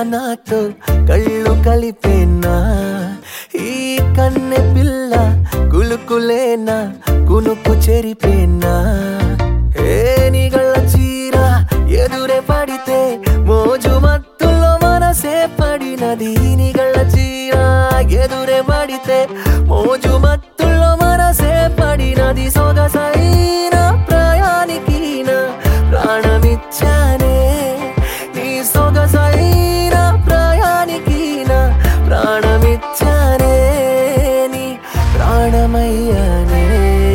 నాతో కళ్ళు కలిపేనా ఈ కన్నె పిల్ల కులుకులేనా కునుకు చెరిపేనా ఏ నిగళ్ళ చీర ఎదురే పడితే మోజు మత్తులో మనసే పడినది నిగళ్ళ చీర ఎదురే పడితే మోజు మత్తులో మనసే పడినది సొగసైన ప్రయాణికి నా ప్రాణమిచ్చానే నీ సొగసైన ప్రయాణికి నా ప్రాణమిచ్చానే నీ ప్రాణమయ్యానే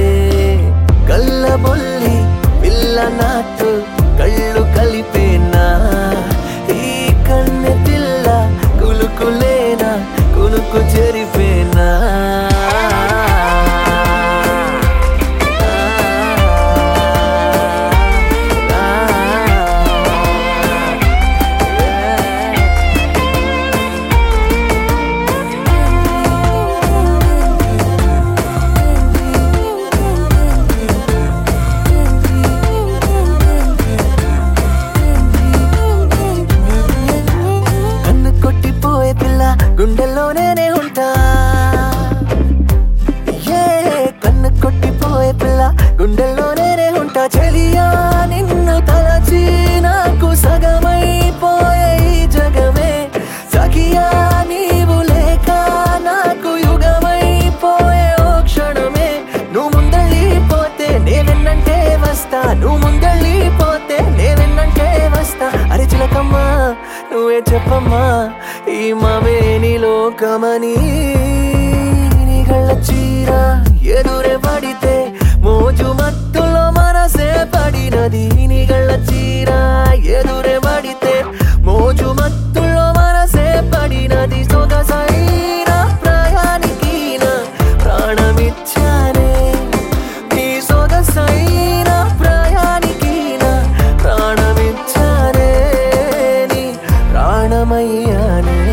కళ్ళబొల్లి పిల్ల నాతో కళ్ళు కలిపేనా ఈ కన్నె పిల్ల కులుకులేనా కునుకు చెరిపేనా గుండెల్లోనే ఉంటా ఏ కన్ను కొట్టిపోయే పిల్ల గుండెల్లోనే ఉంటా చెలియా నిన్ను తలచి నాకు సగమైపోయే ఈ జగమే సఖియా నీవు లేక నాకు యుగమైపోయే ఓ క్షణమే నువ్వు ముందళ్ళిపోతే నేవెన్నంటే వస్తా నువ్వు ముందళ్ళిపోతే నేవెన్నంటే వస్తా అరే చిలకమ్మా నువ్వే చెప్పమ్మా ఈ మావేని లోకమని నిగళ్ళ చీర ఎదురే పడితే మోజు మత్తులో మనసే పడినది నిగళ్ళ చీర ఎదురే పడితే మోజు మత్తులో మనసే పడినది సొగసైన ప్రయాణికి నా ప్రాణమిచ్చానే నీ సొగసైన ప్రయాణికి నా ప్రాణమిచ్చానే నీ ప్రాణమయ్యానే